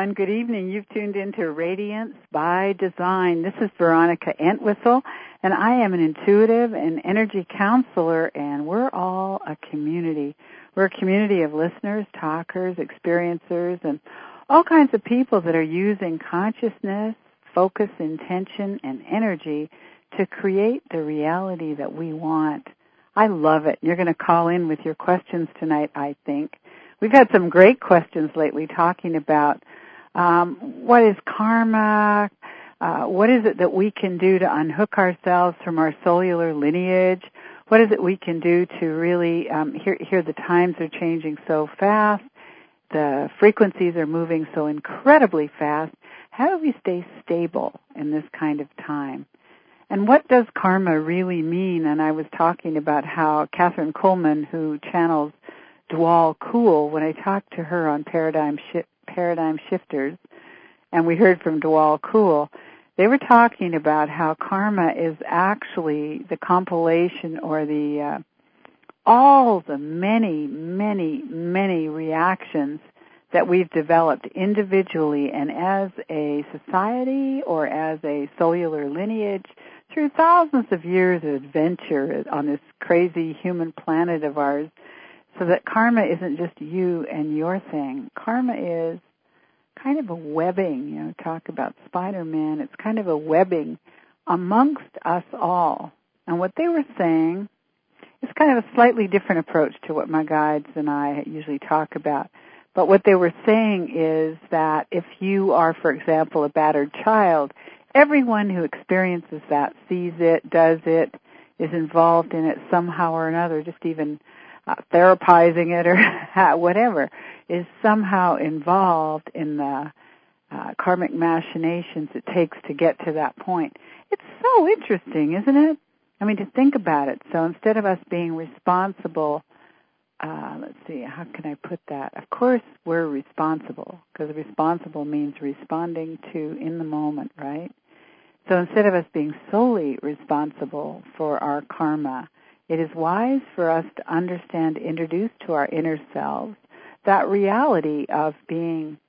everyone. Good evening. You've tuned into Radiance by Design. This is Veronica Entwistle, and I am an intuitive and energy counselor, and we're all a community. We're a community of listeners, talkers, experiencers, and all kinds of people that are using consciousness, focus, intention, and energy to create the reality that we want. I love it. You're going to call in with your questions tonight, I think. We've had some great questions lately talking about what is karma, what is it that we can do to unhook ourselves from our cellular lineage, what is it we can do to really, here the times are changing so fast, the frequencies are moving so incredibly fast. How do we stay stable in this kind of time? And what does karma really mean? And I was talking about how Catherine Coleman, who channels Dwal Kul, when I talked to her on Paradigm Shifters, and we heard from Dwal Kul, they were talking about how karma is actually the compilation or the all the many, many, many reactions that we've developed individually and as a society or as a cellular lineage through thousands of years of adventure on this crazy human planet of ours. So that karma isn't just you and your thing. Karma is kind of a webbing, talk about Spider-Man. It's kind of a webbing amongst us all. And what they were saying is kind of a slightly different approach to what my guides and I usually talk about. But what they were saying is that if you are, for example, a battered child, everyone who experiences that, sees it, does it, is involved in it somehow or another, just even therapizing it or whatever, is somehow involved in the karmic machinations it takes to get to that point. It's so interesting, isn't it? I mean, to think about it. So instead of us being responsible, let's see, how can I put that? Of course we're responsible, because responsible means responding to in the moment, right? So instead of us being solely responsible for our karma, it is wise for us to understand, introduce to our inner selves that reality of being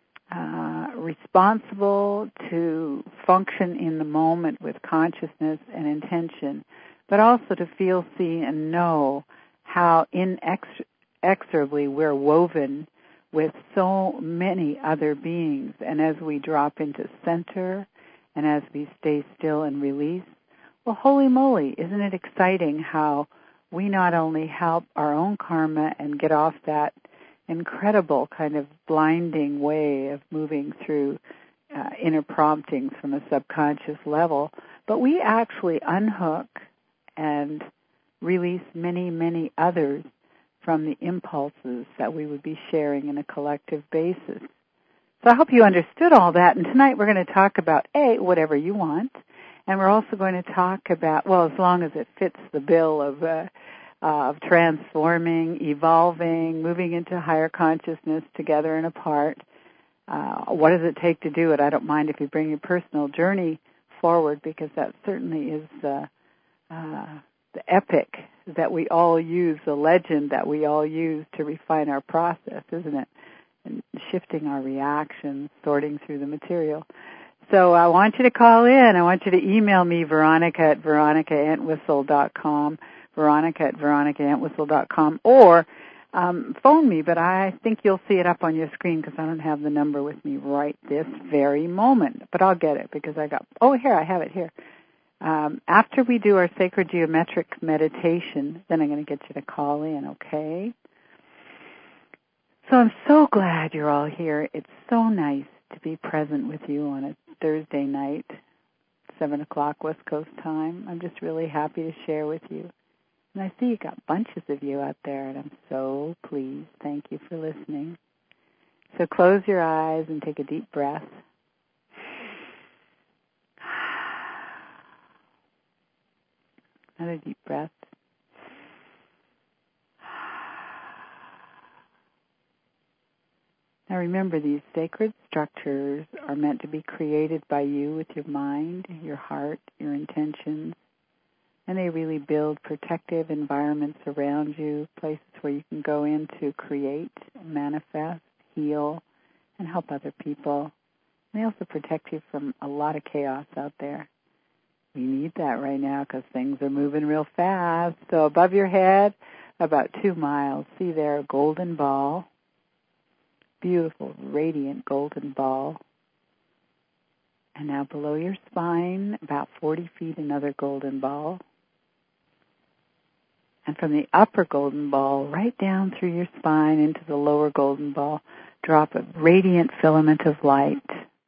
responsible to function in the moment with consciousness and intention, but also to feel, see, and know how inexorably we're woven with so many other beings. And as we drop into center and as we stay still and release, well, holy moly, isn't it exciting how we not only help our own karma and get off that incredible kind of blinding way of moving through inner promptings from a subconscious level, but we actually unhook and release many, many others from the impulses that we would be sharing in a collective basis. So I hope you understood all that, and tonight we're going to talk about, whatever you want. And we're also going to talk about, well, as long as it fits the bill of transforming, evolving, moving into higher consciousness together and apart. What does it take to do it? I don't mind if you bring your personal journey forward, because that certainly is the epic that we all use, the legend that we all use to refine our process, isn't it? And shifting our reactions, sorting through the material. So I want you to call in. I want you to email me, veronica@veronicaentwistle.com, veronica@veronicaentwistle.com, or phone me, but I think you'll see it up on your screen because I don't have the number with me right this very moment. But I'll get it because here, I have it here. After we do our sacred geometric meditation, then I'm going to get you to call in, okay? So I'm so glad you're all here. It's so nice to be present with you on a Thursday night, 7 o'clock West Coast time. I'm just really happy to share with you. And I see you got bunches of you out there, and I'm so pleased. Thank you for listening. So close your eyes and take a deep breath. Another deep breath. Now remember, these sacred structures are meant to be created by you with your mind, your heart, your intentions, and they really build protective environments around you, places where you can go in to create, manifest, heal, and help other people. And they also protect you from a lot of chaos out there. We need that right now because things are moving real fast. So above your head, about 2 miles, see there a golden ball, beautiful, radiant golden ball. And now below your spine, about 40 feet, another golden ball. And from the upper golden ball, right down through your spine into the lower golden ball, drop a radiant filament of light.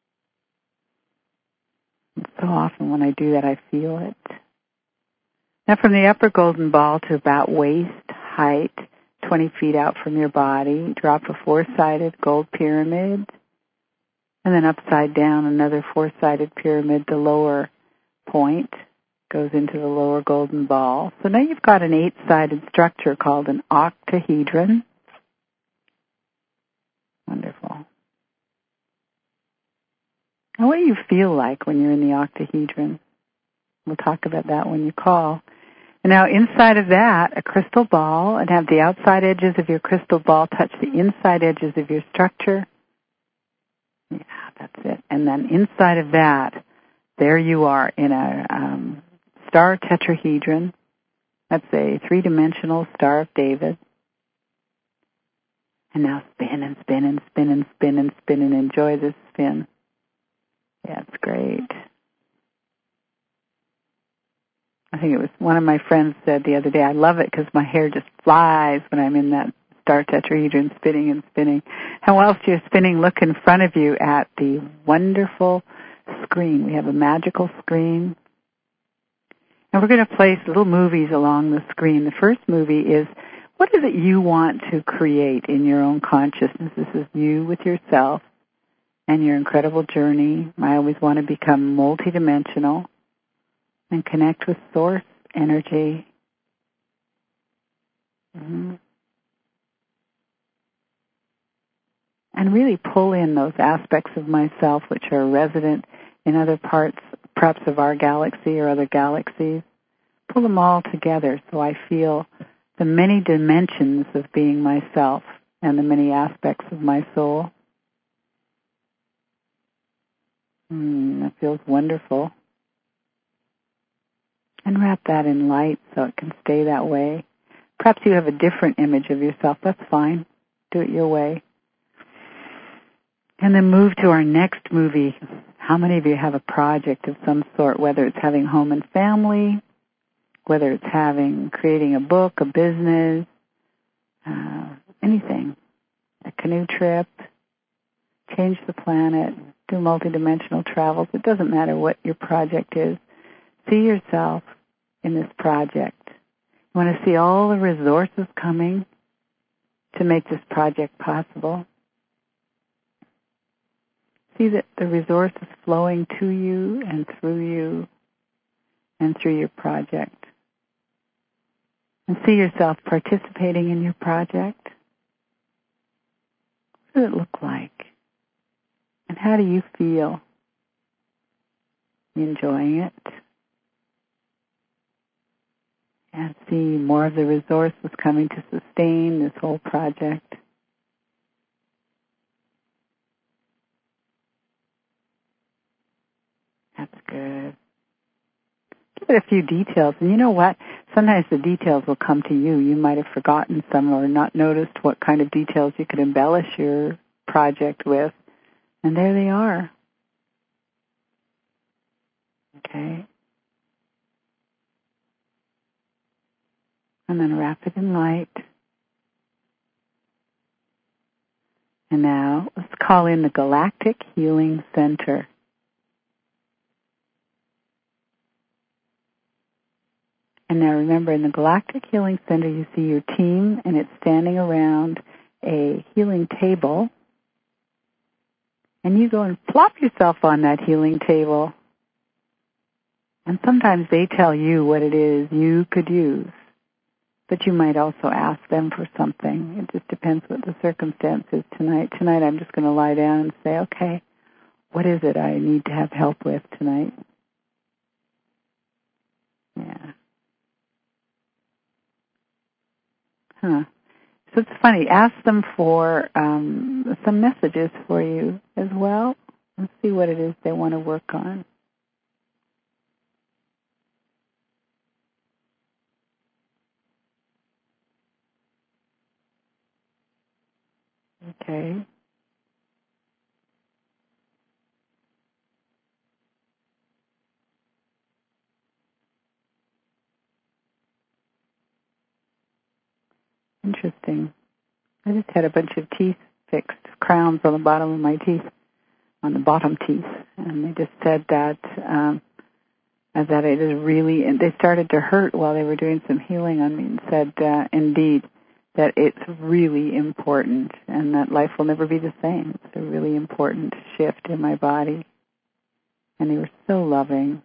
And so often when I do that, I feel it. Now from the upper golden ball to about waist height, 20 feet out from your body, drop a 4-sided gold pyramid. And then upside down, another 4-sided pyramid. The lower point goes into the lower golden ball. So now you've got an 8-sided structure called an octahedron. Wonderful. And what do you feel like when you're in the octahedron? We'll talk about that when you call. And now inside of that, a crystal ball, and have the outside edges of your crystal ball touch the inside edges of your structure. Yeah, that's it. And then inside of that, there you are in a star tetrahedron. That's a 3-dimensional Star of David. And now spin and spin and spin and spin and spin and enjoy this spin. Yeah, it's great. I think it was one of my friends said the other day, I love it because my hair just flies when I'm in that star tetrahedron spinning and spinning. And whilst you're spinning, look in front of you at the wonderful screen. We have a magical screen. And we're going to place little movies along the screen. The first movie is, what is it you want to create in your own consciousness? This is you with yourself and your incredible journey. I always want to become multidimensional and connect with source energy. Mm-hmm. And really pull in those aspects of myself which are resident in other parts, perhaps of our galaxy or other galaxies. Pull them all together so I feel the many dimensions of being myself and the many aspects of my soul. That feels wonderful. And wrap that in light so it can stay that way. Perhaps you have a different image of yourself. That's fine. Do it your way. And then move to our next movie. How many of you have a project of some sort, whether it's having home and family, whether it's creating a book, a business, anything, a canoe trip, change the planet, do multidimensional travels. It doesn't matter what your project is. See yourself in this project. You want to see all the resources coming to make this project possible. See that the resource is flowing to you and through your project. And see yourself participating in your project. What does it look like? And how do you feel? You enjoying it? And see more of the resources coming to sustain this whole project. That's good. Give it a few details. And you know what? Sometimes the details will come to you. You might have forgotten some or not noticed what kind of details you could embellish your project with. And there they are. Okay. And then wrap it in light. And now let's call in the Galactic Healing Center. And now remember, in the Galactic Healing Center, you see your team, and it's standing around a healing table. And you go and plop yourself on that healing table. And sometimes they tell you what it is you could use. But you might also ask them for something. It just depends what the circumstance is tonight. Tonight I'm just going to lie down and say, okay, what is it I need to have help with tonight? Yeah. So it's funny. Ask them for some messages for you as well, and see what it is they want to work on. Okay. Interesting. I just had a bunch of teeth fixed, crowns on the bottom of my teeth, on the bottom teeth, and they just said that it is really, and they started to hurt while they were doing some healing on me, and said, indeed, that it's really important, and that life will never be the same. It's a really important shift in my body, and they were so loving.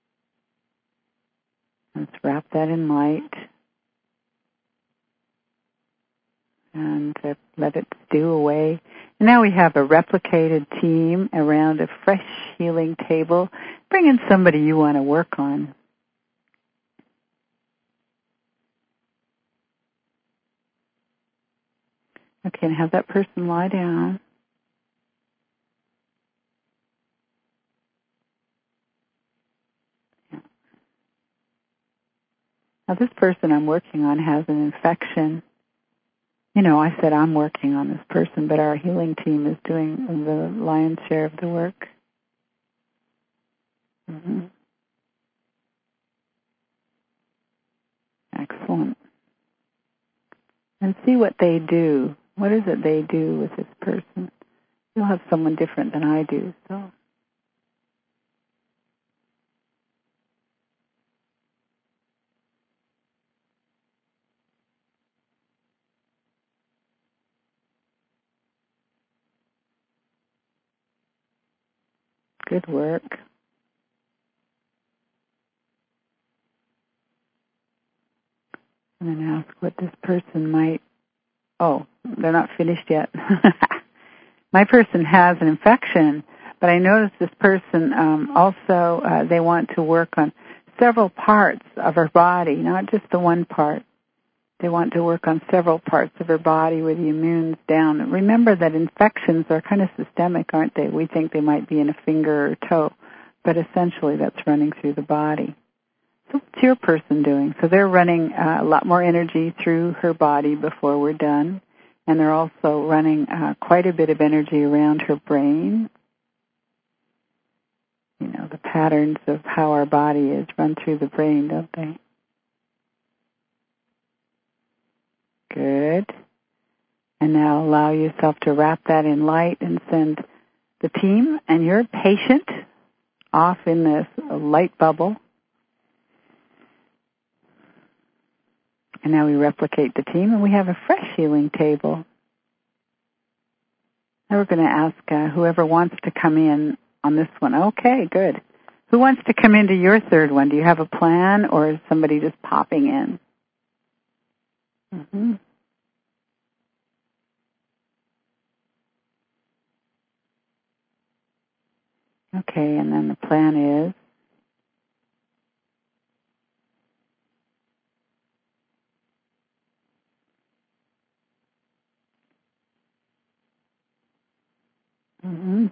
Let's wrap that in light. And let it stew away. And now we have a replicated team around a fresh healing table. Bring in somebody you want to work on. Okay, and have that person lie down. Yeah. Now this person I'm working on has an infection. You know, I said I'm working on this person, but our healing team is doing the lion's share of the work. Mm-hmm. Excellent. And see what they do. What is it they do with this person? You'll have someone different than I do, so. Good work. And then ask what this person might, they're not finished yet. My person has an infection, but I noticed this person also, they want to work on several parts of her body, not just the one part. They want to work on several parts of her body where the immune's down. Remember that infections are kind of systemic, aren't they? We think they might be in a finger or toe, but essentially that's running through the body. So what's your person doing? So they're running a lot more energy through her body before we're done, and they're also running quite a bit of energy around her brain. You know, the patterns of how our body is run through the brain, don't they? Good. And now allow yourself to wrap that in light and send the team and your patient off in this light bubble. And now we replicate the team, and we have a fresh healing table. Now we're going to ask whoever wants to come in on this one. Okay, good. Who wants to come into your third one? Do you have a plan, or is somebody just popping in? Mm-hmm. Okay, and then the plan is? Mm-hmm.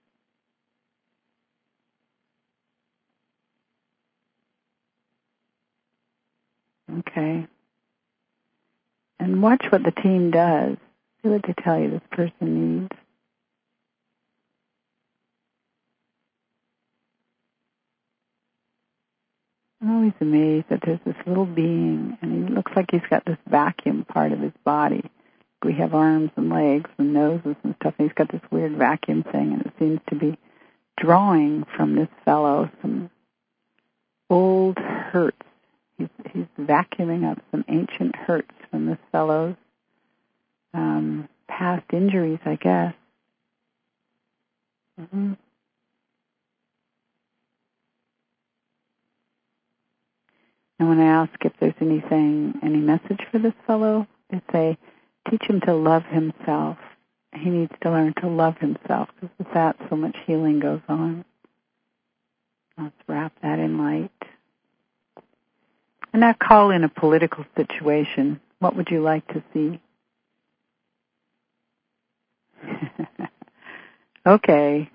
Okay. And watch what the team does. See what they tell you this person needs. I'm always amazed that there's this little being, and he looks like he's got this vacuum part of his body. We have arms and legs and noses and stuff, and he's got this weird vacuum thing, and it seems to be drawing from this fellow some old hurts. He's vacuuming up some ancient hurts from this fellow's past injuries, I guess. Mm-hmm. And when I ask if there's any message for this fellow, they say, teach him to love himself. He needs to learn to love himself, because with that, so much healing goes on. Let's wrap that in light. And now call in a political situation. What would you like to see? Okay.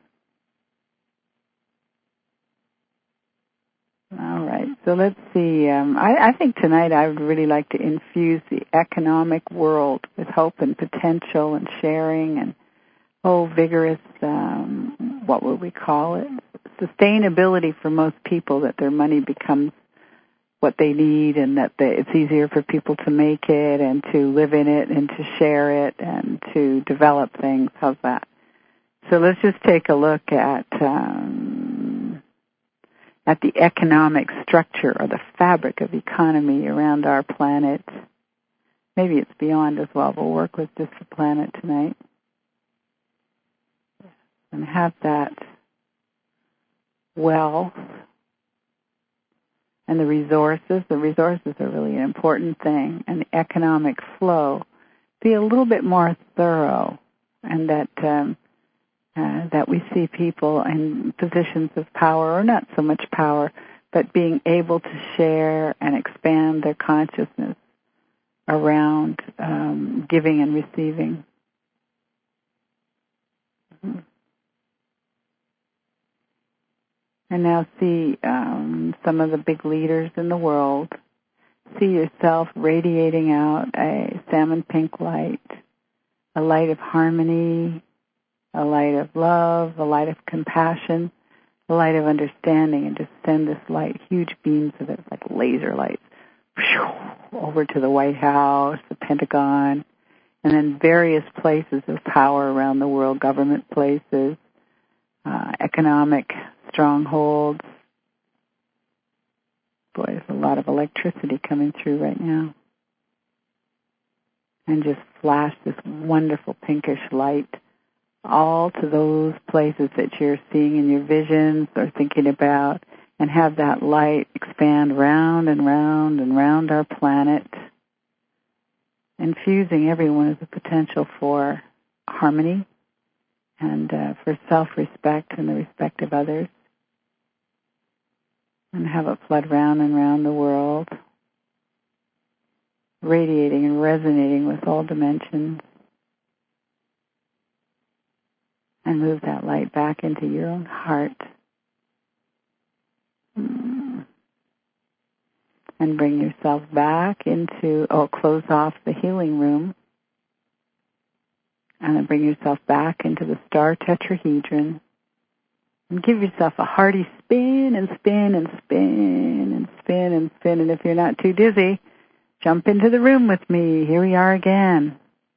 All right. So let's see. I think tonight I would really like to infuse the economic world with hope and potential and sharing and, vigorous, what would we call it? Sustainability for most people, that their money becomes what they need and that it's easier for people to make it and to live in it and to share it and to develop things. How's that? So let's just take a look at the economic structure or the fabric of economy around our planet. Maybe it's beyond as well. We'll work with just the planet tonight. And have that wealth and the resources. The resources are really an important thing. And the economic flow be a little bit more thorough, and that we see people in positions of power, or not so much power, but being able to share and expand their consciousness around giving and receiving. Mm-hmm. And now see some of the big leaders in the world. See yourself radiating out a salmon pink light, a light of harmony, a light of love, a light of compassion, a light of understanding, and just send this light, huge beams of it, like laser lights, over to the White House, the Pentagon, and then various places of power around the world, government places, economic strongholds. Boy, there's a lot of electricity coming through right now. And just flash this wonderful pinkish light all to those places that you're seeing in your visions or thinking about, and have that light expand round and round and round our planet, infusing everyone with the potential for harmony and for self-respect and the respect of others. And have it flood round and round the world, radiating and resonating with all dimensions. And move that light back into your own heart. And bring yourself back into, close off the healing room. And then bring yourself back into the star tetrahedron. And give yourself a hearty spin and spin and spin and spin and spin. And if you're not too dizzy, jump into the room with me. Here we are again.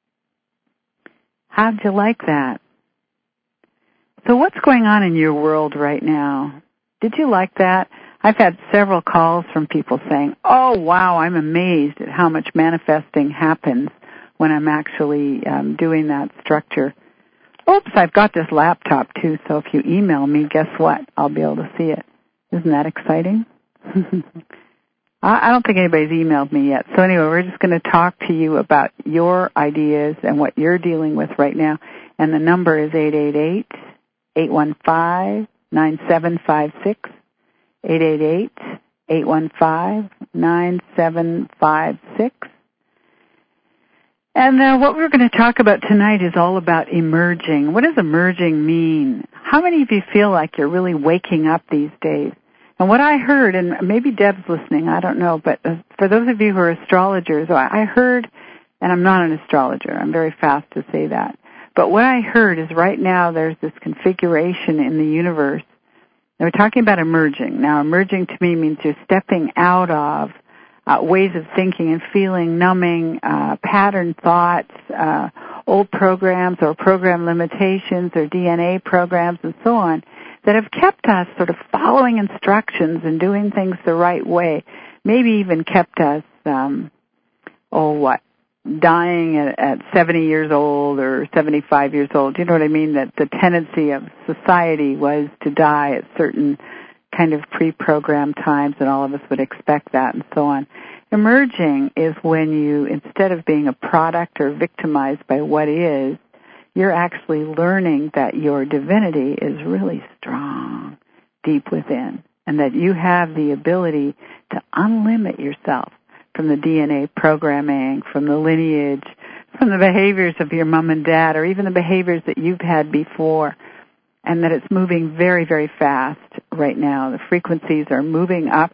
How'd you like that? So what's going on in your world right now? Did you like that? I've had several calls from people saying, oh, wow, I'm amazed at how much manifesting happens when I'm actually doing that structure. Oops, I've got this laptop too, so if you email me, guess what? I'll be able to see it. Isn't that exciting? I don't think anybody's emailed me yet. So anyway, we're just going to talk to you about your ideas and what you're dealing with right now. And the number is 888-815-9756, 888-815-9756. And what we're going to talk about tonight is all about emerging. What does emerging mean? How many of you feel like you're really waking up these days? And what I heard, and maybe Deb's listening, I don't know, but for those of you who are astrologers, I heard, and I'm not an astrologer, I'm very fast to say that, but what I heard is right now there's this configuration in the universe. And we're talking about emerging. Now, emerging to me means you're stepping out of ways of thinking and feeling, numbing, pattern thoughts, old programs or program limitations or DNA programs and so on that have kept us sort of following instructions and doing things the right way, maybe even kept us, dying at 70 years old or 75 years old. You know what I mean? That the tendency of society was to die at certain kind of pre-programmed times, and all of us would expect that and so on. Emerging is when you, instead of being a product or victimized by what is, you're actually learning that your divinity is really strong deep within, and that you have the ability to unlimit yourself from the DNA programming, from the lineage, from the behaviors of your mom and dad, or even the behaviors that you've had before. and that it's moving very, very fast right now. The frequencies are moving up,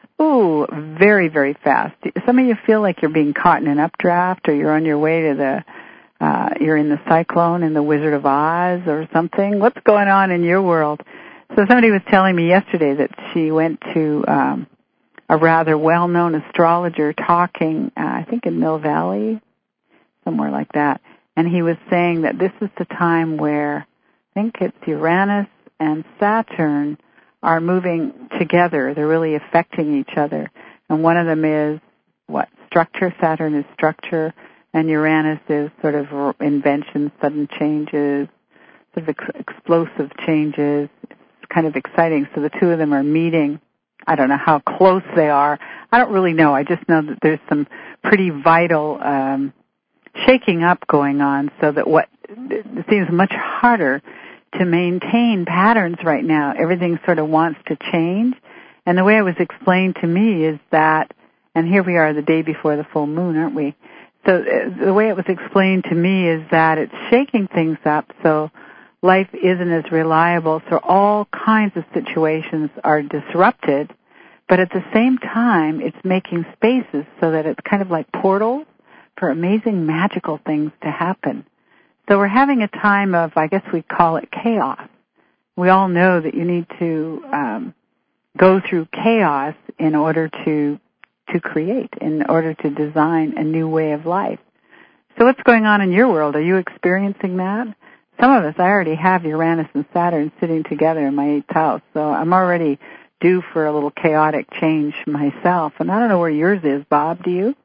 very, very fast. Some of you feel like you're being caught in an updraft, or you're on your way to you're in the cyclone in the Wizard of Oz or something. What's going on in your world? So somebody was telling me yesterday that she went to a rather well-known astrologer talking, I think in Mill Valley, somewhere like that. And he was saying that this is the time where, I think it's Uranus and Saturn are moving together. They're really affecting each other. And one of them is, structure. Saturn is structure, and Uranus is sort of invention, sudden changes, sort of explosive changes. It's kind of exciting. So the two of them are meeting. I don't know how close they are. I don't really know. I just know that there's some pretty vital shaking up going on, so that it seems much harder to maintain patterns right now. Everything sort of wants to change. And the way it was explained to me is that, and here we are the day before the full moon, aren't we? So the way it was explained to me is that it's shaking things up, so life isn't as reliable, so all kinds of situations are disrupted, but at the same time it's making spaces so that it's kind of like portals for amazing magical things to happen. So we're having a time of, I guess we call it chaos. We all know that you need to go through chaos in order to create, in order to design a new way of life. So what's going on in your world? Are you experiencing that? Some of us, I already have Uranus and Saturn sitting together in my 8th house, so I'm already due for a little chaotic change myself. And I don't know where yours is, Bob, do you?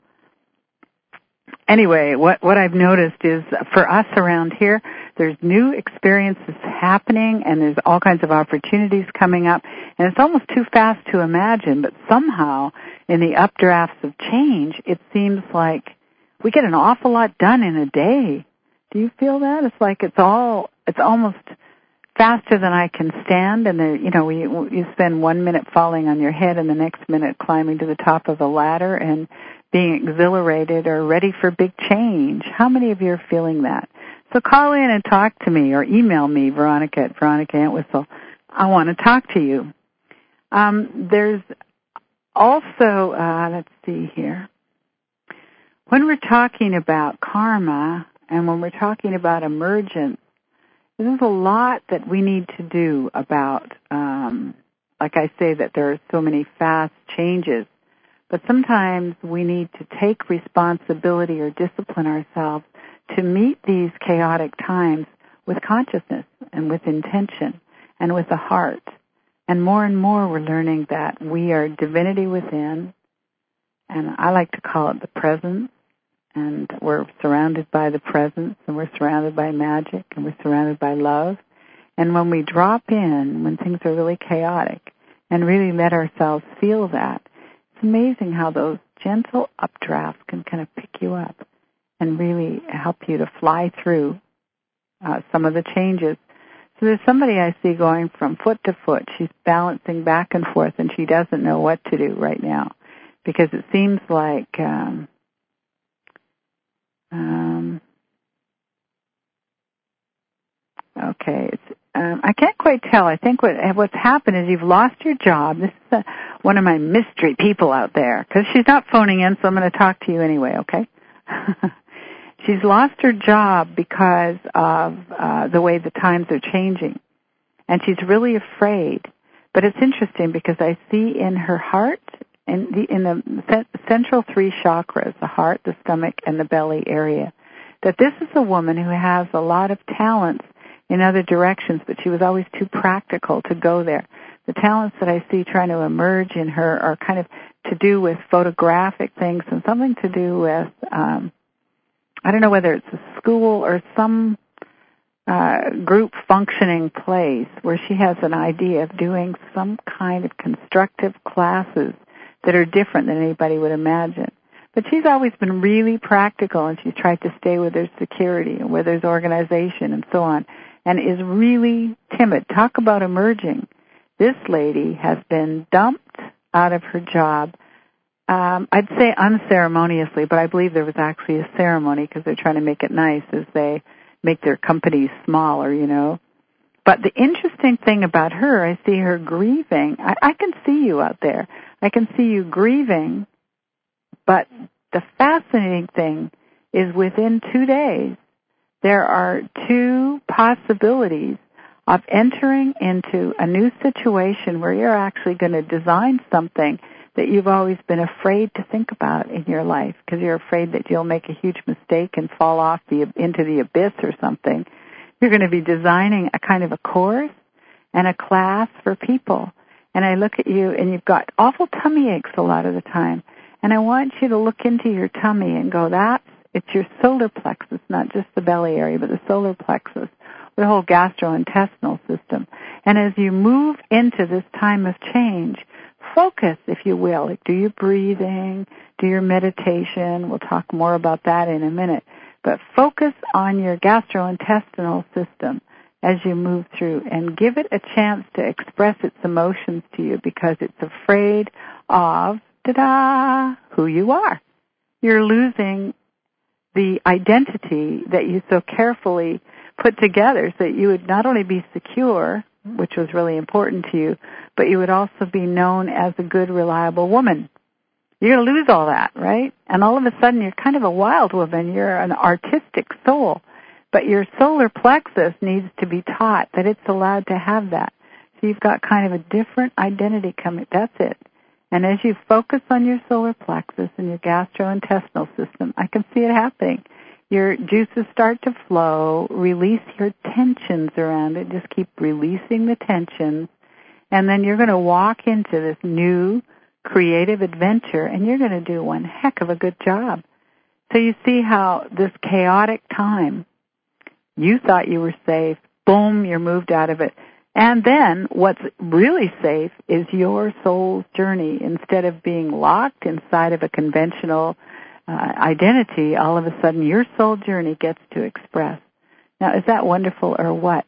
Anyway, what I've noticed is for us around here, there's new experiences happening, and there's all kinds of opportunities coming up, and it's almost too fast to imagine, but somehow in the updrafts of change, it seems like we get an awful lot done in a day. Do you feel that? It's like it's almost faster than I can stand, and you spend 1 minute falling on your head and the next minute climbing to the top of a ladder and being exhilarated or ready for big change. How many of you are feeling that? So call in and talk to me, or email me, Veronica at Veronica Entwistle. I want to talk to you. There's also, let's see here. When we're talking about karma and when we're talking about emergence, there's a lot that we need to do about, like I say, that there are so many fast changes. But sometimes we need to take responsibility or discipline ourselves to meet these chaotic times with consciousness and with intention and with the heart. And more we're learning that we are divinity within, and I like to call it the presence, and we're surrounded by the presence, and we're surrounded by magic, and we're surrounded by love. And when we drop in, when things are really chaotic, and really let ourselves feel that, it's amazing how those gentle updrafts can kind of pick you up and really help you to fly through some of the changes. So there's somebody I see going from foot to foot. She's balancing back and forth, and she doesn't know what to do right now because it seems like I can't quite tell. I think what's happened is you've lost your job. This is one of my mystery people out there, because she's not phoning in, so I'm going to talk to you anyway, okay? She's lost her job because of the way the times are changing, and she's really afraid. But it's interesting because I see in her heart, in the central 3 chakras, the heart, the stomach, and the belly area, that this is a woman who has a lot of talents in other directions, but she was always too practical to go there. The talents that I see trying to emerge in her are kind of to do with photographic things and something to do with, I don't know whether it's a school or some group functioning place where she has an idea of doing some kind of constructive classes that are different than anybody would imagine. But she's always been really practical, and she's tried to stay where there's security and where there's organization and so on, and is really timid. Talk about emerging. This lady has been dumped out of her job, I'd say unceremoniously, but I believe there was actually a ceremony because they're trying to make it nice as they make their companies smaller, But the interesting thing about her, I see her grieving. I can see you out there. I can see you grieving, but the fascinating thing is within 2 days, there are 2 possibilities of entering into a new situation where you're actually going to design something that you've always been afraid to think about in your life because you're afraid that you'll make a huge mistake and fall off into the abyss or something. You're going to be designing a kind of a course and a class for people. And I look at you, and you've got awful tummy aches a lot of the time. And I want you to look into your tummy and go, it's your solar plexus, not just the belly area, but the solar plexus, the whole gastrointestinal system. And as you move into this time of change, focus, if you will. Like, do your breathing, do your meditation. We'll talk more about that in a minute. But focus on your gastrointestinal system as you move through and give it a chance to express its emotions to you because it's afraid of, who you are. You're losing the identity that you so carefully put together so that you would not only be secure, which was really important to you, but you would also be known as a good, reliable woman. You're going to lose all that, right? And all of a sudden you're kind of a wild woman. You're an artistic soul. But your solar plexus needs to be taught that it's allowed to have that. So you've got kind of a different identity coming. That's it. And as you focus on your solar plexus and your gastrointestinal system, I can see it happening. Your juices start to flow. Release your tensions around it. Just keep releasing the tensions. And then you're going to walk into this new creative adventure, and you're going to do one heck of a good job. So you see how this chaotic time, you thought you were safe, boom, you're moved out of it. And then what's really safe is your soul's journey. Instead of being locked inside of a conventional identity, all of a sudden your soul journey gets to express. Now, is that wonderful or what?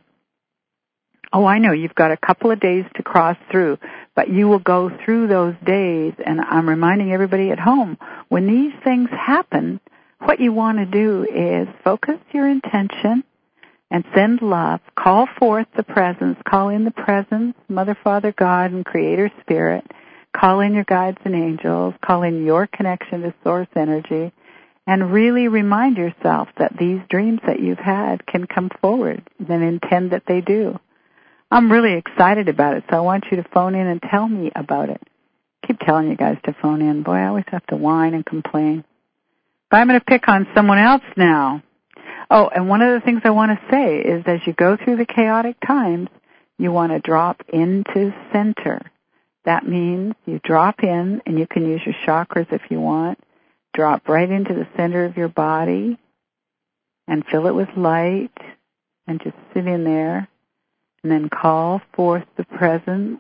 Oh, I know, you've got a couple of days to cross through, but you will go through those days, and I'm reminding everybody at home, when these things happen, what you want to do is focus your intention and send love, call forth the presence, call in the presence, Mother, Father, God, and Creator Spirit, call in your guides and angels, call in your connection to Source Energy, and really remind yourself that these dreams that you've had can come forward and intend that they do. I'm really excited about it, so I want you to phone in and tell me about it. I keep telling you guys to phone in. Boy, I always have to whine and complain. But I'm going to pick on someone else now. Oh, and one of the things I want to say is as you go through the chaotic times, you want to drop into center. That means you drop in, and you can use your chakras if you want. Drop right into the center of your body and fill it with light and just sit in there. And then call forth the presence.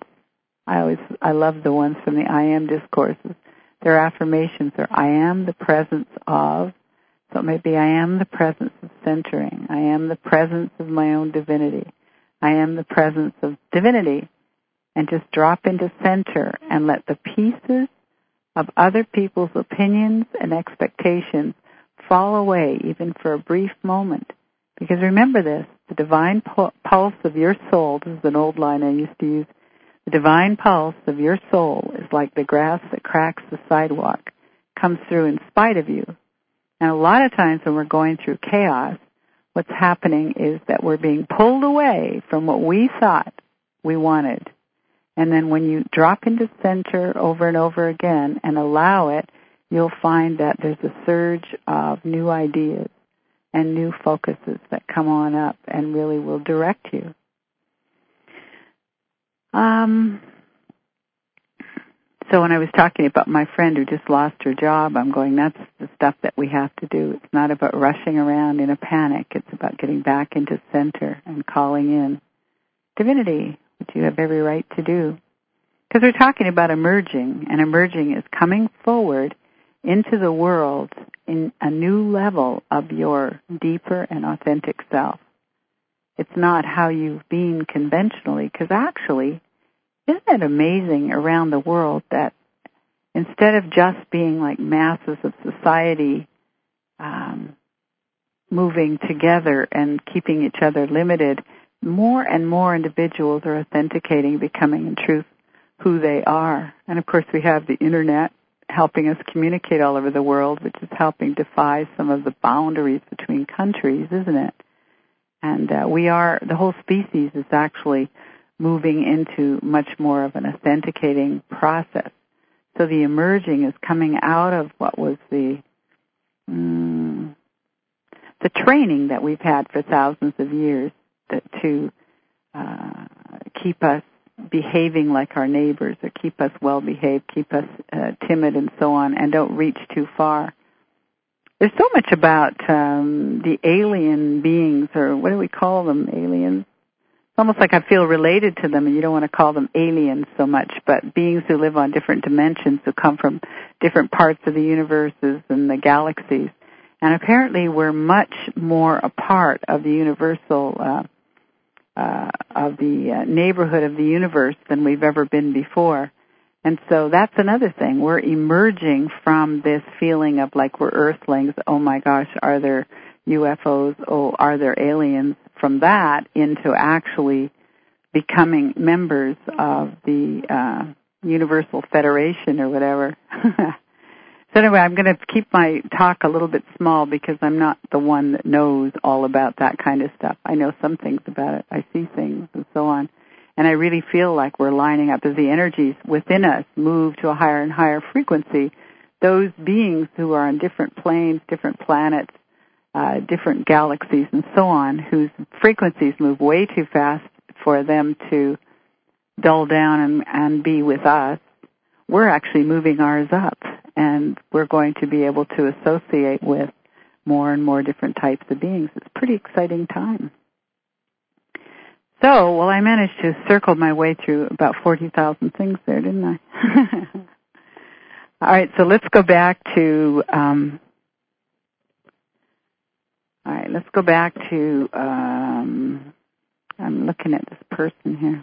I love the ones from the I Am discourses. Their affirmations are, I am the presence of. So maybe I am the presence of centering. I am the presence of my own divinity. I am the presence of divinity. And just drop into center and let the pieces of other people's opinions and expectations fall away even for a brief moment. Because remember this, the divine pulse of your soul, this is an old line I used to use, the divine pulse of your soul is like the grass that cracks the sidewalk, comes through in spite of you. And a lot of times when we're going through chaos, what's happening is that we're being pulled away from what we thought we wanted. And then when you drop into center over and over again and allow it, you'll find that there's a surge of new ideas and new focuses that come on up and really will direct you. So when I was talking about my friend who just lost her job, I'm going, that's the stuff that we have to do. It's not about rushing around in a panic. It's about getting back into center and calling in divinity, which you have every right to do. Because we're talking about emerging, and emerging is coming forward into the world in a new level of your deeper and authentic self. It's not how you've been conventionally, because actually, isn't it amazing around the world that instead of just being like masses of society moving together and keeping each other limited, more and more individuals are authenticating, becoming in truth who they are. And of course we have the internet helping us communicate all over the world, which is helping defy some of the boundaries between countries, isn't it? And the whole species is actually moving into much more of an authenticating process. So the emerging is coming out of what was the training that we've had for thousands of years to keep us behaving like our neighbors, or keep us well behaved, keep us timid and so on, and don't reach too far. There's so much about the alien beings, or what do we call them, aliens? It's almost like I feel related to them, and you don't want to call them aliens so much, but beings who live on different dimensions, who come from different parts of the universes and the galaxies. And apparently we're much more a part of the universal, of the neighborhood of the universe than we've ever been before. And so that's another thing. We're emerging from this feeling of like we're earthlings, oh my gosh, are there UFOs, oh, are there aliens, from that into actually becoming members of the Universal Federation or whatever. So anyway, I'm going to keep my talk a little bit small because I'm not the one that knows all about that kind of stuff. I know some things about it. I see things and so on. And I really feel like we're lining up as the energies within us move to a higher and higher frequency. Those beings who are on different planes, different planets, different galaxies and so on, whose frequencies move way too fast for them to dull down and be with us, we're actually moving ours up. And we're going to be able to associate with more and more different types of beings. It's a pretty exciting time. So, well, I managed to circle my way through about 40,000 things there, didn't I? All right, so let's go back to, I'm looking at this person here.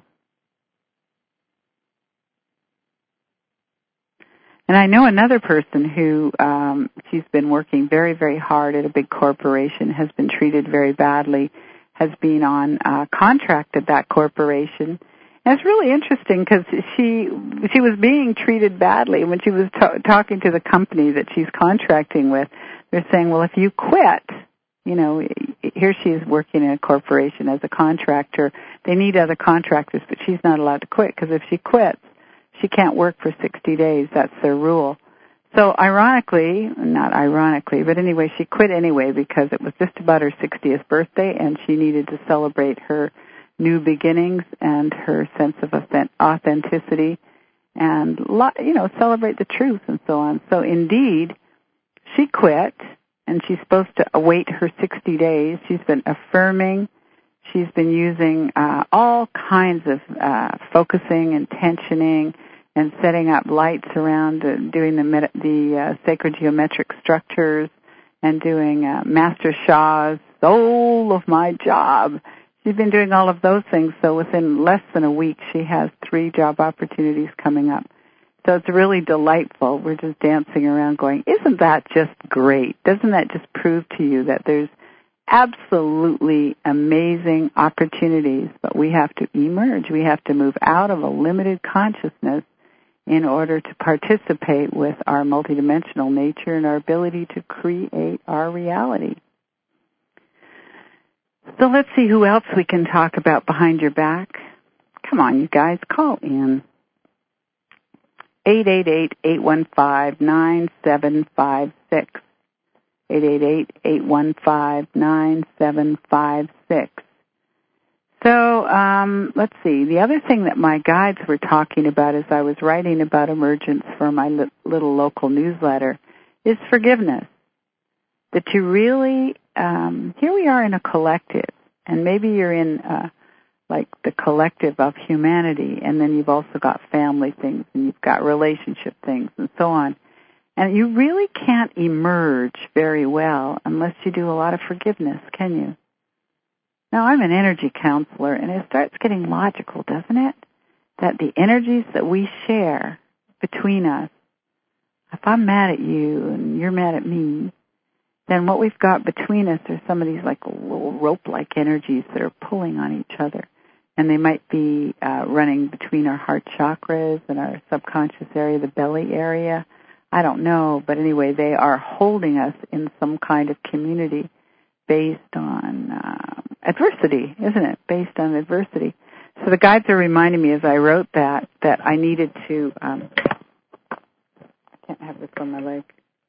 And I know another person who, she's been working very, very hard at a big corporation, has been treated very badly, has been on contract at that corporation. And it's really interesting because she was being treated badly when she was talking to the company that she's contracting with. They're saying, well, if you quit, you know, here she is working in a corporation as a contractor. They need other contractors, but she's not allowed to quit because if she quits, she can't work for 60 days. That's their rule. So ironically, not ironically, but anyway, she quit anyway because it was just about her 60th birthday and she needed to celebrate her new beginnings and her sense of authenticity and, you know, celebrate the truth and so on. So indeed, she quit and she's supposed to await her 60 days. She's been affirming. She's been using all kinds of focusing and tensioning and setting up lights around, doing the sacred geometric structures and doing Master Sha's soul of my job. She's been doing all of those things, so within less than a week she has 3 job opportunities coming up. So it's really delightful. We're just dancing around going, isn't that just great? Doesn't that just prove to you that there's absolutely amazing opportunities, but we have to emerge. We have to move out of a limited consciousness in order to participate with our multidimensional nature and our ability to create our reality. So let's see who else we can talk about behind your back. Come on, you guys, call in. 888-815-9756. 888-815-9756. So, let's see. The other thing that my guides were talking about as I was writing about emergence for my little local newsletter is forgiveness. That you really, here we are in a collective, and maybe you're in, like the collective of humanity, and then you've also got family things, and you've got relationship things, and so on. And you really can't emerge very well unless you do a lot of forgiveness, can you? Now, I'm an energy counselor, and it starts getting logical, doesn't it? That the energies that we share between us, if I'm mad at you and you're mad at me, then what we've got between us are some of these like little rope-like energies that are pulling on each other. And they might be running between our heart chakras and our subconscious area, the belly area. I don't know, but anyway, they are holding us in some kind of community based on adversity, isn't it? Based on adversity. So the guides are reminding me as I wrote that I needed to, I can't have this on my leg.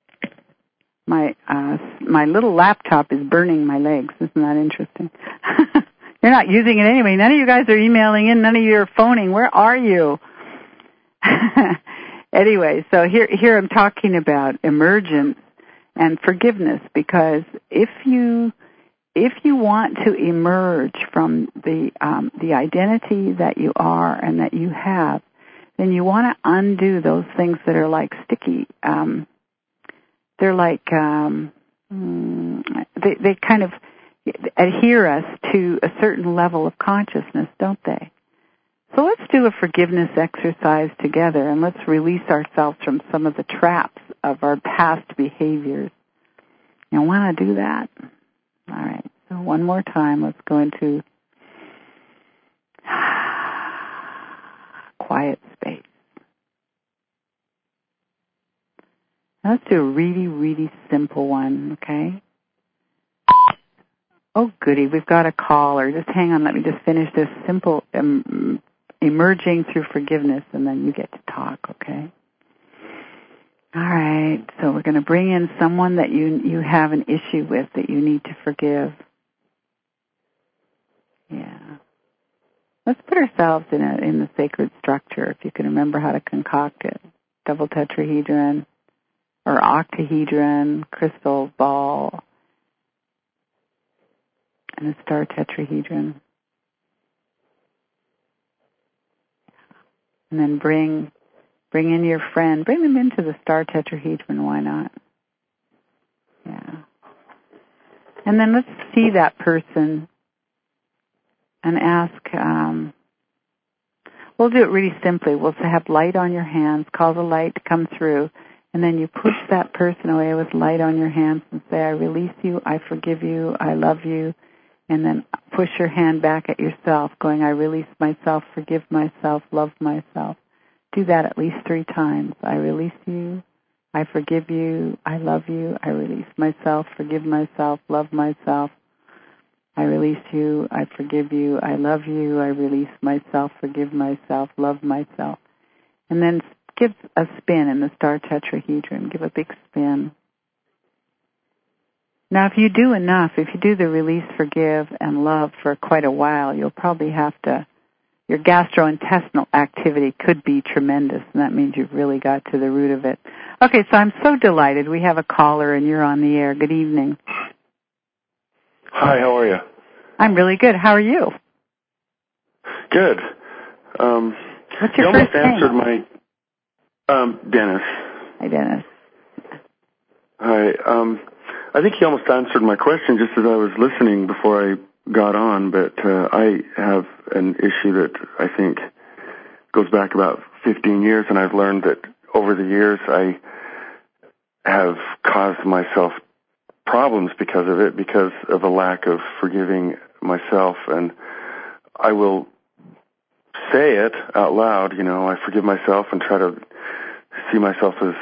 My little laptop is burning my legs. Isn't that interesting? You're not using it anyway. None of you guys are emailing in. None of you are phoning. Where are you? Anyway, so here I'm talking about emergence and forgiveness, because if you want to emerge from the identity that you are and that you have, then you want to undo those things that are like sticky. They're like they kind of adhere us to a certain level of consciousness, don't they? So let's do a forgiveness exercise together, and let's release ourselves from some of the traps of our past behaviors. You want to do that? All right. So one more time, let's go into quiet space. Let's do a really, really simple one, okay? Oh, goody, we've got a caller. Just hang on, let me just finish this simple emerging through forgiveness, and then you get to talk, okay? All right, so we're going to bring in someone that you have an issue with that you need to forgive. Yeah. Let's put ourselves in the sacred structure, if you can remember how to concoct it. Double tetrahedron or octahedron, crystal ball, and a star tetrahedron. And then bring in your friend. Bring them into the star tetrahedron, why not? Yeah. And then let's see that person and ask, we'll do it really simply. We'll have light on your hands, call the light to come through, and then you push that person away with light on your hands and say, I release you, I forgive you, I love you, and then push your hand back at yourself, going, I release myself, forgive myself, love myself. Do that at least 3 times. I release you, I forgive you, I love you, I release myself, forgive myself, love myself. I release you, I forgive you, I love you, I release myself, forgive myself, love myself. And then give a spin in the star tetrahedron. Give a big spin. Now, if you do enough, if you do the release, forgive, and love for quite a while, you'll probably have to, your gastrointestinal activity could be tremendous, and that means you've really got to the root of it. Okay, so I'm so delighted. We have a caller, and you're on the air. Good evening. Hi, how are you? I'm really good. How are you? Good. What's your you first almost name? answered my... Dennis. Hi, Dennis. Hi. I think you almost answered my question just as I was listening before I got on, but I have an issue that I think goes back about 15 years, and I've learned that over the years I have caused myself problems because of it, because of a lack of forgiving myself. And I will say it out loud, I forgive myself and try to see myself as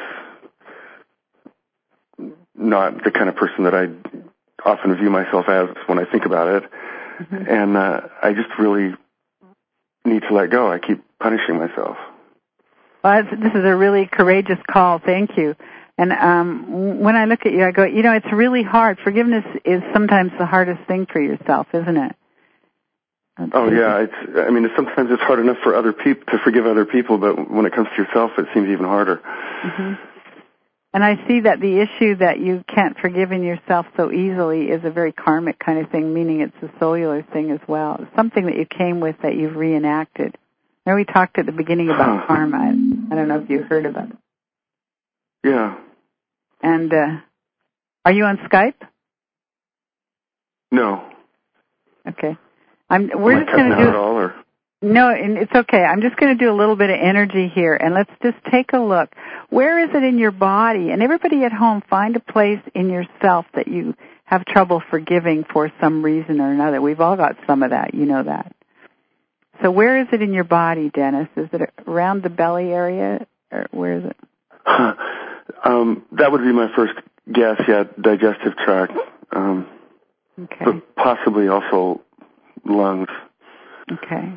not the kind of person that I often view myself as when I think about it. Mm-hmm. And I just really need to let go. I keep punishing myself. Well, this is a really courageous call. Thank you. And when I look at you, I go, it's really hard. Forgiveness is sometimes the hardest thing for yourself, isn't it? Oh, yeah. Sometimes it's hard enough for other people to forgive other people, but when it comes to yourself, it seems even harder. Mm-hmm. And I see that the issue that you can't forgive in yourself so easily is a very karmic kind of thing, meaning it's a cellular thing as well. It's something that you came with that you've reenacted. Now, we talked at the beginning about karma. I don't know if you heard about it. Yeah. And are you on Skype? No. Okay. We're just going to do. At all, or? No, and it's okay. I'm just going to do a little bit of energy here, and let's just take a look. Where is it in your body? And everybody at home, find a place in yourself that you have trouble forgiving for some reason or another. We've all got some of that. You know that. So where is it in your body, Dennis? Is it around the belly area, or where is it? That would be my first guess, yeah, digestive tract. Okay. But possibly also lungs. Okay.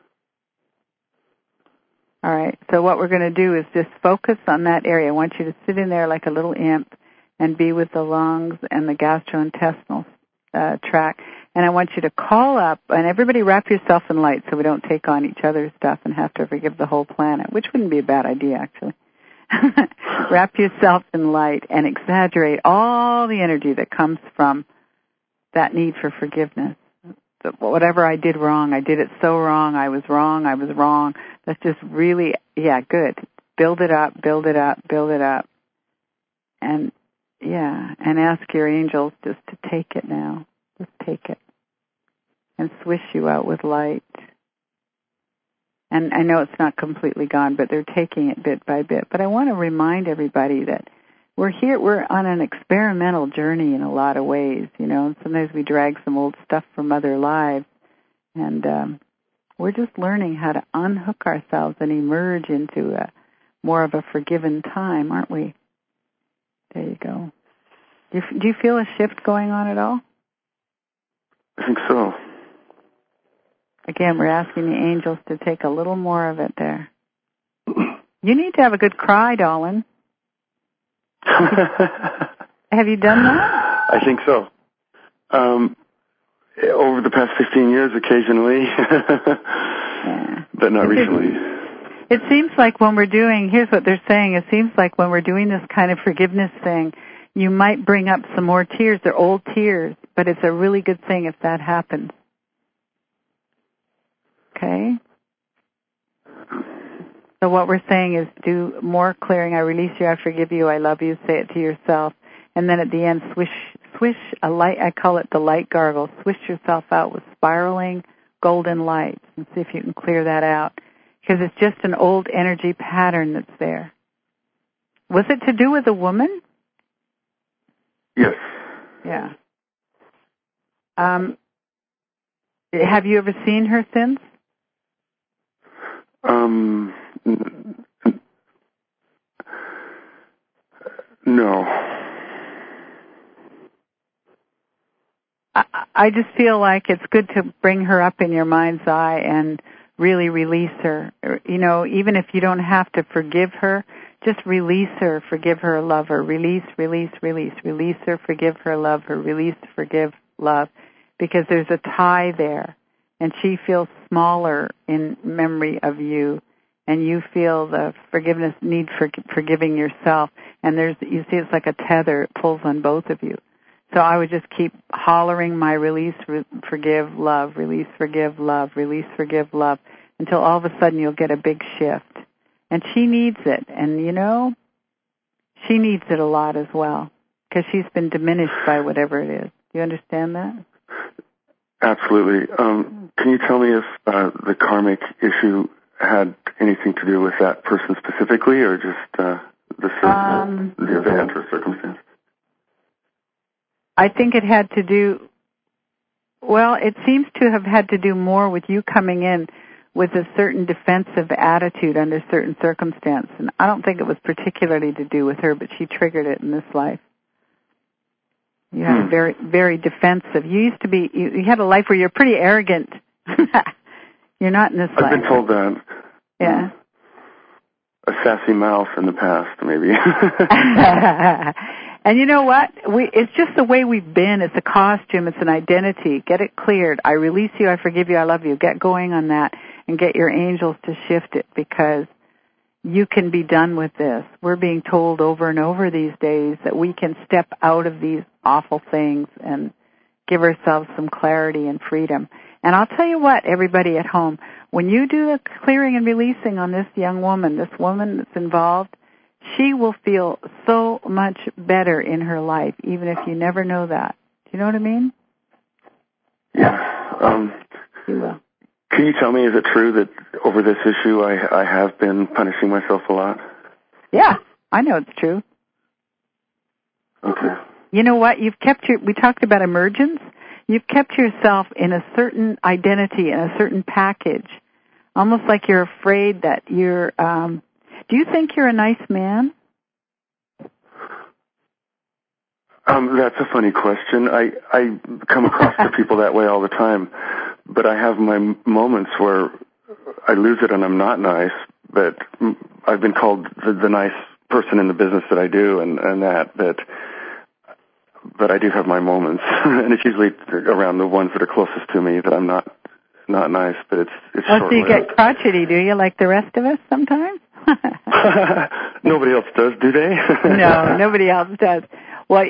All right. So what we're going to do is just focus on that area. I want you to sit in there like a little imp and be with the lungs and the gastrointestinal tract. And I want you to call up, and everybody wrap yourself in light so we don't take on each other's stuff and have to forgive the whole planet, which wouldn't be a bad idea, actually. Wrap yourself in light and exaggerate all the energy that comes from that need for forgiveness. So whatever I did wrong, I did it so wrong, I was wrong. Let's just really, good. Build it up, build it up, build it up. And, and ask your angels just to take it now. Just take it. And swish you out with light. And I know it's not completely gone, but they're taking it bit by bit. But I want to remind everybody that we're on an experimental journey in a lot of ways, and sometimes we drag some old stuff from other lives. And we're just learning how to unhook ourselves and emerge into more of a forgiven time, aren't we? There you go. Do you feel a shift going on at all? I think so. Again, we're asking the angels to take a little more of it there. You need to have a good cry, darling. Have you done that? I think so. Over the past 15 years, occasionally, but not recently. It seems like when we're doing, here's what they're saying, it seems like when we're doing this kind of forgiveness thing, you might bring up some more tears. They're old tears, but it's a really good thing if that happens. Okay? So what we're saying is do more clearing. I release you, I forgive you, I love you. Say it to yourself. And then at the end, swish a light, I call it the light gargle. Swish yourself out with spiraling golden lights and see if you can clear that out. Because it's just an old energy pattern that's there. Was it to do with a woman? Yes. Yeah. Have you ever seen her since? No. I just feel like it's good to bring her up in your mind's eye and really release her. Even if you don't have to forgive her, just release her, forgive her, love her. Release, release, release. Release her, forgive her, love her. Release, forgive, love. Because there's a tie there. And she feels smaller in memory of you. And you feel the forgiveness need for forgiving yourself. And you see it's like a tether. It pulls on both of you. So I would just keep hollering my release, forgive, love, release, forgive, love, release, forgive, love, until all of a sudden you'll get a big shift. And she needs it. And, she needs it a lot as well because she's been diminished by whatever it is. Do you understand that? Absolutely. Can you tell me if the karmic issue had anything to do with that person specifically or just the event or circumstance? I think it had to do, it seems to have had to do more with you coming in with a certain defensive attitude under certain circumstances. And I don't think it was particularly to do with her, but she triggered it in this life. You had a very, very defensive. You used to be, you had a life where you're pretty arrogant. You're not in this life. I've been told that. Yeah. A sassy mouth in the past, maybe. And you know what? It's just the way we've been. It's a costume. It's an identity. Get it cleared. I release you. I forgive you. I love you. Get going on that and get your angels to shift it because you can be done with this. We're being told over and over these days that we can step out of these awful things and give ourselves some clarity and freedom. And I'll tell you what, everybody at home, when you do the clearing and releasing on this young woman, this woman that's involved, she will feel so much better in her life, even if you never know that. Do you know what I mean? Yeah. You will. Can you tell me, is it true that over this issue I have been punishing myself a lot? Yeah, I know it's true. Okay. You know what? We talked about emergence. You've kept yourself in a certain identity, in a certain package. Almost like you're afraid that you're, do you think you're a nice man? That's a funny question. I come across to people that way all the time, but I have my moments where I lose it and I'm not nice, but I've been called the nice person in the business that I do but I do have my moments, and it's usually around the ones that are closest to me that I'm not nice, but it's short-lived. So you get crotchety, do you, like the rest of us sometimes? Nobody else does, do they? No, nobody else does. Well,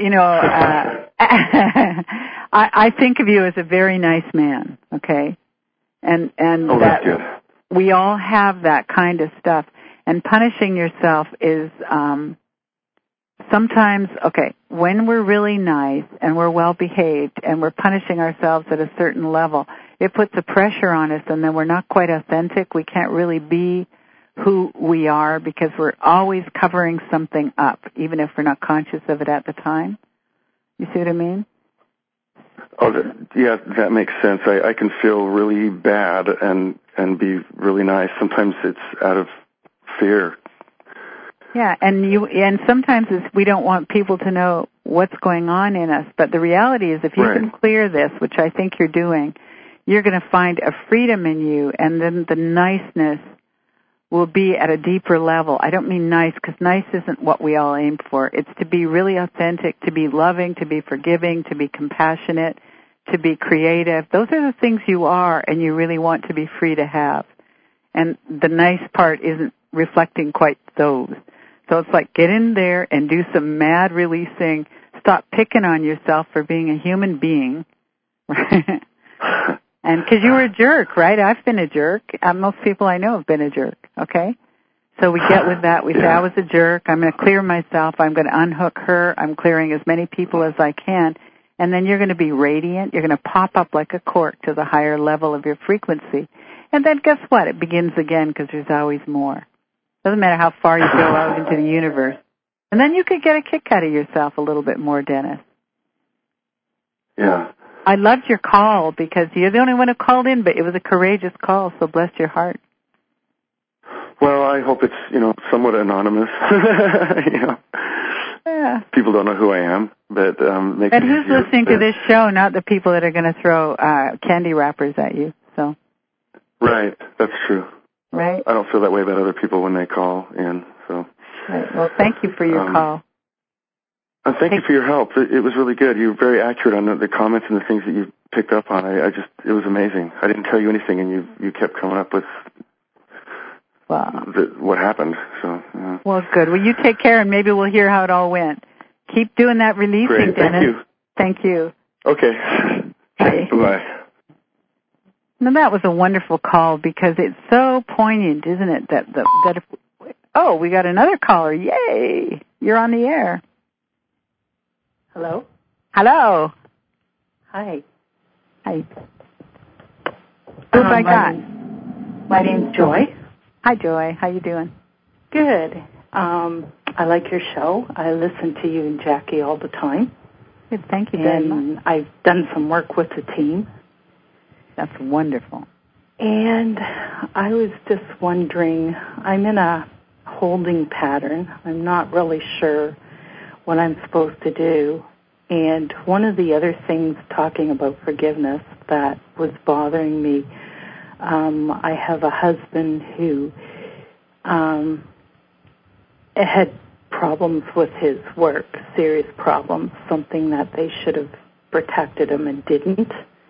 I think of you as a very nice man, okay? And that's good. We all have that kind of stuff. And punishing yourself is sometimes, okay, when we're really nice and we're well behaved and we're punishing ourselves at a certain level, it puts a pressure on us and then we're not quite authentic. We can't really be who we are because we're always covering something up, even if we're not conscious of it at the time. You see what I mean? Oh, yeah, that makes sense. I can feel really bad and be really nice. Sometimes it's out of fear. Yeah, and sometimes we don't want people to know what's going on in us. But the reality is, if you can clear this, which I think you're doing, you're going to find a freedom in you, and then the niceness will be at a deeper level. I don't mean nice, because nice isn't what we all aim for. It's to be really authentic, to be loving, to be forgiving, to be compassionate, to be creative. Those are the things you are, and you really want to be free to have. And the nice part isn't reflecting quite those. So it's like get in there and do some mad releasing. Stop picking on yourself for being a human being. And because you were a jerk, right? I've been a jerk. Most people I know have been a jerk, okay? So we get with that. We say, I was a jerk. I'm going to clear myself. I'm going to unhook her. I'm clearing as many people as I can. And then you're going to be radiant. You're going to pop up like a cork to the higher level of your frequency. And then guess what? It begins again because there's always more. Doesn't matter how far you go out into the universe. And then you could get a kick out of yourself a little bit more, Dennis. Yeah. I loved your call because you're the only one who called in, but it was a courageous call, so bless your heart. Well, I hope it's, somewhat anonymous. Yeah. People don't know who I am, but makes and who's listening to this show, not the people that are going to throw candy wrappers at you, so. Right, that's true. Right. I don't feel that way about other people when they call in, so. Right. Well, thank you for your call. Thank you for your help. It was really good. You were very accurate on the comments and the things that you picked up on. It was amazing. I didn't tell you anything, and you kept coming up with what happened. So. Well, good. Well, you take care, and maybe we'll hear how it all went. Keep doing that releasing, Great. Dennis. Thank you. Okay. Bye. Bye. Now, that was a wonderful call because it's so poignant, isn't it? That if, we got another caller. Yay! You're on the air. Hello? Hello. Hi. Hi. Who have I got? My name's Joy. Hi, Joy. How you doing? Good. I like your show. I listen to you and Jackie all the time. Good. Thank you very much. I've done some work with the team. That's wonderful. And I was just wondering, I'm in a holding pattern. I'm not really sure what I'm supposed to do. And one of the other things talking about forgiveness that was bothering me, I have a husband who had problems with his work, serious problems, something that they should have protected him and didn't.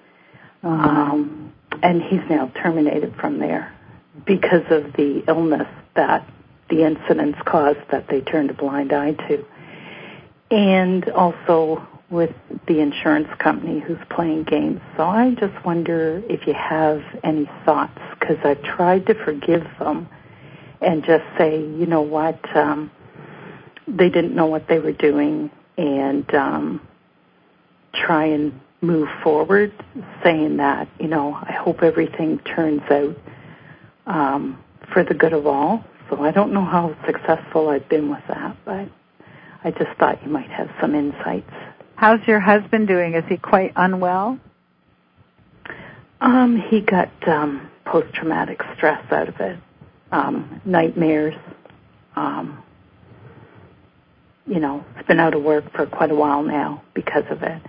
And he's now terminated from there because of the illness that the incidents caused that they turned a blind eye to. And also with the insurance company who's playing games. So I just wonder if you have any thoughts, because I've tried to forgive them and just say, you know what, they didn't know what they were doing, and try and move forward, saying that, I hope everything turns out for the good of all. So I don't know how successful I've been with that, but I just thought you might have some insights. How's your husband doing? Is he quite unwell? He got post-traumatic stress out of it, nightmares. He's been out of work for quite a while now because of it.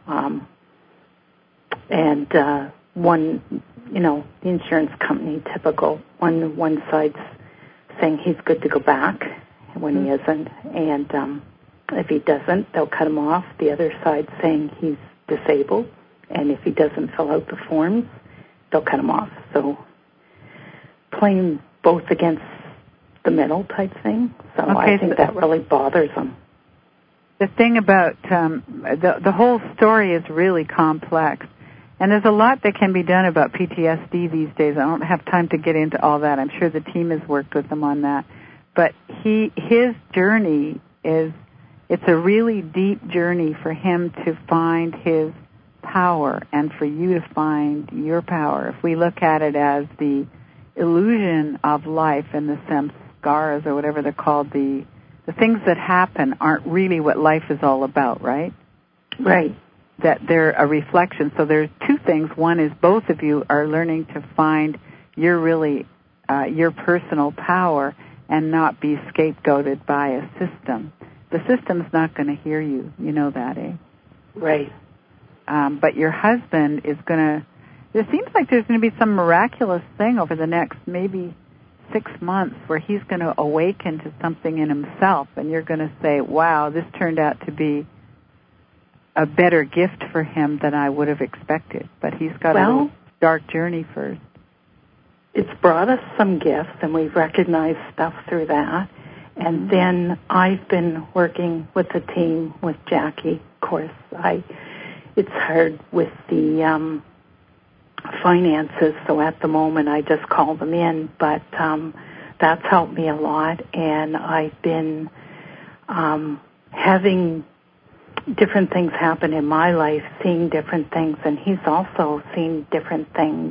One, the insurance company, typical, one side's saying he's good to go back when he isn't, and if he doesn't, they'll cut him off. The other side's saying he's disabled, and if he doesn't fill out the forms, they'll cut him off. So playing both against the middle type thing. So okay, I think that really bothers him. The thing about the whole story is really complex, and there's a lot that can be done about PTSD these days. I don't have time to get into all that. I'm sure the team has worked with him on that. But his journey it's a really deep journey for him to find his power and for you to find your power. If we look at it as the illusion of life and the samskaras or whatever they're called, the things that happen aren't really what life is all about, right? Right. That they're a reflection. So there's two things. One is both of you are learning to find your personal power and not be scapegoated by a system. The system's not going to hear you. You know that, eh? Right. But your husband is going to, it seems like there's going to be some miraculous thing over the next maybe 6 months where he's going to awaken to something in himself, and you're going to say, wow, this turned out to be a better gift for him than I would have expected. But he's got a little dark journey first. It's brought us some gifts, and we've recognized stuff through that. And then I've been working with the team, with Jackie. Of course, it's hard with the finances, so at the moment I just call them in, but that's helped me a lot. And I've been having different things happen in my life, seeing different things, and he's also seen different things.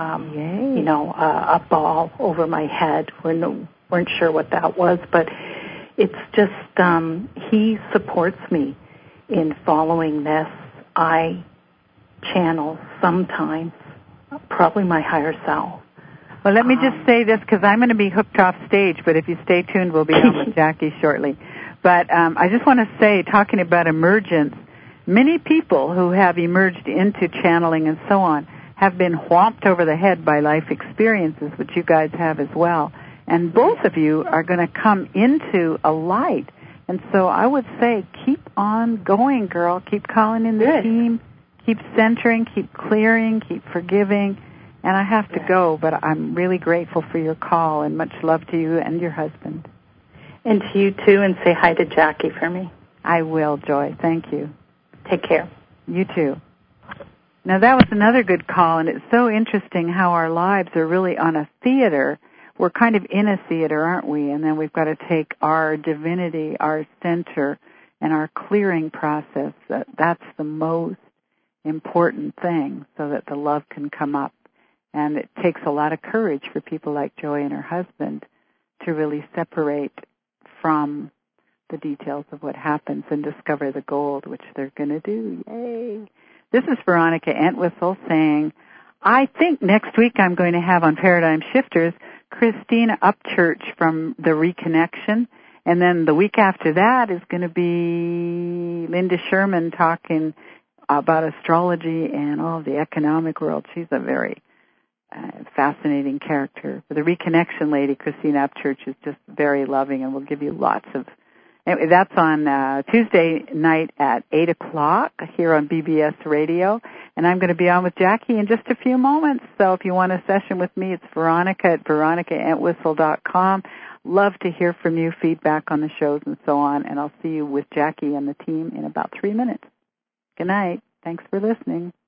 A ball over my head. We weren't sure what that was, but it's just he supports me in following this. I channel sometimes, probably my higher self. Well, let me just say this, because I'm going to be hooked off stage, but if you stay tuned, we'll be on with Jackie shortly. But I just want to say, talking about emergence, many people who have emerged into channeling and so on have been whomped over the head by life experiences, which you guys have as well. And both of you are going to come into a light. And so I would say, keep on going, girl. Keep calling in the team. Keep centering, keep clearing, keep forgiving. And I have to go, but I'm really grateful for your call, and much love to you and your husband. And to you, too, and say hi to Jackie for me. I will, Joy. Thank you. Take care. You too. Now, that was another good call, and it's so interesting how our lives are really on a theater. We're kind of in a theater, aren't we? And then we've got to take our divinity, our center, and our clearing process. That's the most important thing so that the love can come up. And it takes a lot of courage for people like Joy and her husband to really separate from the details of what happens and discover the gold, which they're going to do. Yay! This is Veronica Entwistle saying, I think next week I'm going to have on Paradigm Shifters Christina Upchurch from the Reconnection, and then the week after that is going to be Linda Sherman talking about astrology and all of the economic world. She's a very fascinating character. The Reconnection lady, Christina Upchurch, is just very loving and will give you lots of... Anyway, that's on Tuesday night at 8 o'clock here on BBS Radio. And I'm going to be on with Jackie in just a few moments. So if you want a session with me, it's Veronica at veronicaentwistle.com. Love to hear from you, feedback on the shows and so on. And I'll see you with Jackie and the team in about 3 minutes. Good night. Thanks for listening.